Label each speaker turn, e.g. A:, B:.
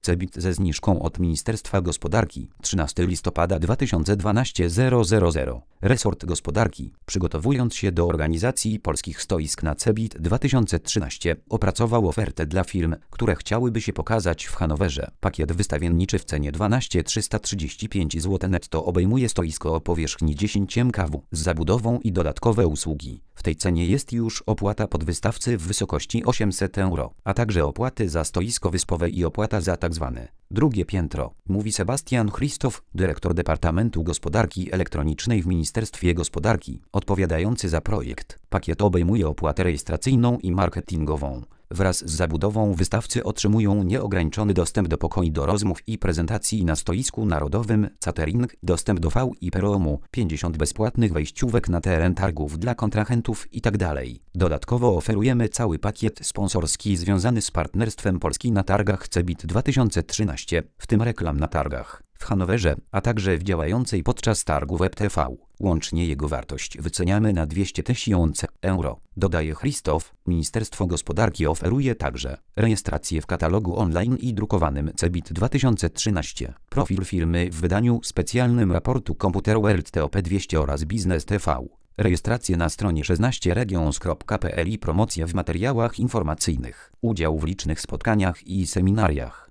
A: CEBIT ze zniżką od Ministerstwa Gospodarki 13 listopada 2012 000. Resort Gospodarki, przygotowując się do organizacji polskich stoisk na CEBIT 2013, opracował ofertę dla firm, które chciałyby się pokazać w Hanowerze. Pakiet wystawienniczy w cenie 12 335 zł netto obejmuje stoisko o powierzchni 10 MKW z zabudową i dodatkowe usługi. W tej cenie jest już opłata podwystawcy w wysokości 800 euro, a także opłaty za stoisko wyspowe i opłata za tzw. drugie piętro, mówi Sebastian Christoph, dyrektor Departamentu Gospodarki Elektronicznej w Ministerstwie Gospodarki, odpowiadający za projekt. Pakiet obejmuje opłatę rejestracyjną i marketingową. Wraz z zabudową wystawcy otrzymują nieograniczony dostęp do pokoi do rozmów i prezentacji na stoisku narodowym, catering, dostęp do VIP roomu, 50 bezpłatnych wejściówek na teren targów dla kontrahentów itd. Dodatkowo oferujemy cały pakiet sponsorski związany z partnerstwem Polski na targach CEBIT 2013, w tym reklam na targach w Hanowerze, a także w działającej podczas targu WebTV. Łącznie jego wartość wyceniamy na 200 000 euro. Dodaje Christoph, Ministerstwo Gospodarki oferuje także rejestrację w katalogu online i drukowanym CEBIT 2013, profil firmy w wydaniu specjalnym raportu Computer World TOP 200 oraz Biznes TV. Rejestrację na stronie 16regions.pl i promocja w materiałach informacyjnych, udział w licznych spotkaniach i seminariach.